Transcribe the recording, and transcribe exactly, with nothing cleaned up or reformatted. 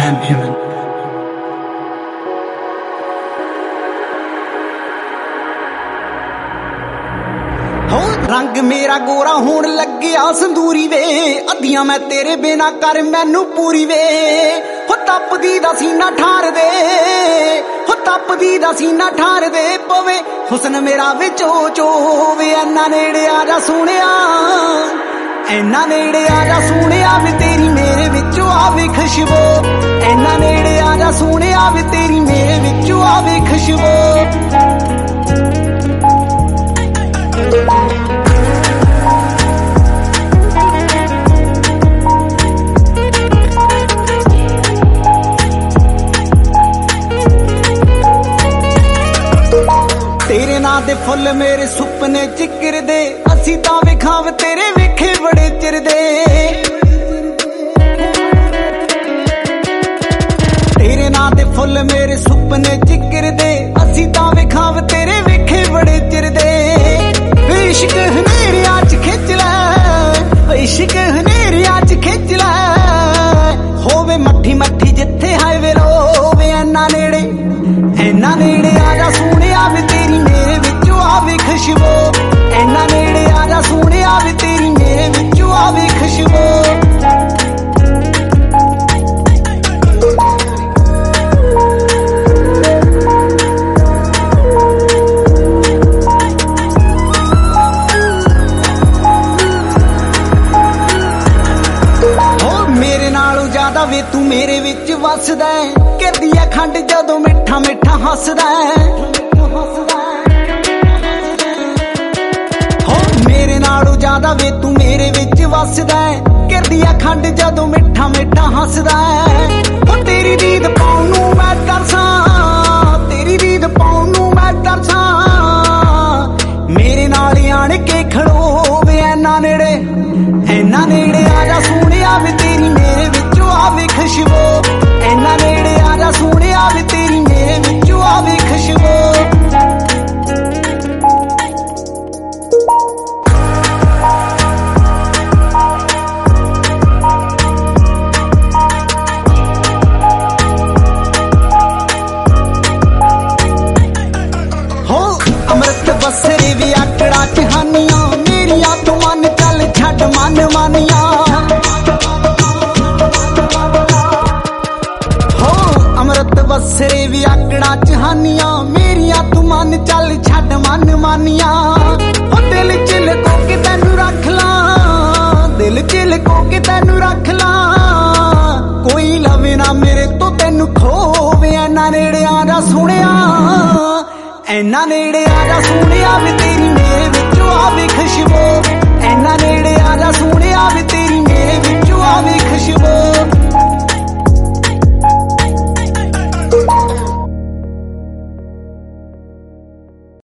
champion. हो रंग मेरा गोरा होण लग्या संदूरी वे, अद्धियां मैं तेरे बिना कर मैनू पूरी वे। हो तपदी दा सीना ठार दे, हो तपदी दा सीना ठार दे, पवे हुस्न मेरा विचो चो वे। ऐना नेड़े आ जा सोहणिया, ऐना नेड़े आ जा सोहणिया वे, तेरी मेरे विचों आवे खुशबू। ऐना नेड़े आ जा सोहणिया वे, तेरी मेरे विचों आवे खुशबू। तेरे नां दे फुल मेरे सुपने चिकर दे, असी तां विखाव तेरे वेखे बड़े चिर दे। तेरे नां दे फुल मेरे सुपने चिकर दे, असी तां विखाव तेरे वेखे बड़े चिर दे। इश्क हनेरे अच खिच लै, इश्क हनेरे अच खिच लै, होवे मट्ठी मट्ठी जिथे हाय वे रोवे। ऐना नेड़े ऐना नेड़े आ जा सोहणिया वे, तेरी मेरे विचों आवे खुशबू। ऐना नेड़े आ जा सोहणिया वे, तेरी मेरे विचों आवे खुशबू। वे तू मेरे विच वसदा है, करदी है खंड जदों मिठा मिठा हसदा है। हो मेरे नालों ज्यादा वे तू मेरे विच वसदा है, करदी है खंड जदों मिठा मिठा हसदा है। हो तेरी दीद पाउण नूं मैं तरसां, तेरी दीद पाउण नूं मैं तरसां, मेरे नाल आण के खड़ोवे। ऐना नेड़े ऐना नेड़े आ जा सोहणिया वे, तेरी मेरे विचों आवे खुशबू। ऐना नेड़े आ जा सोहणिया वे, तेरी मेरे विचों आवे खुशबू। हो अमृत बसरे वी आकड़ा चहानियां, मेरिया तू मन चल छड्ड मन मानिया। बसरे भी आकड़ा चहानियां, मेरिया तू मन चल छड्ड मन मानिया। ओ दिल च लको के तैनू रख ला, दिल च लको के तैनू रख ला, कोई लवे ना मेरे तो तैनू खोवे। ऐना नेड़े आ जा सोहणिया, ऐना नेड़े आ जा सोहणिया वे,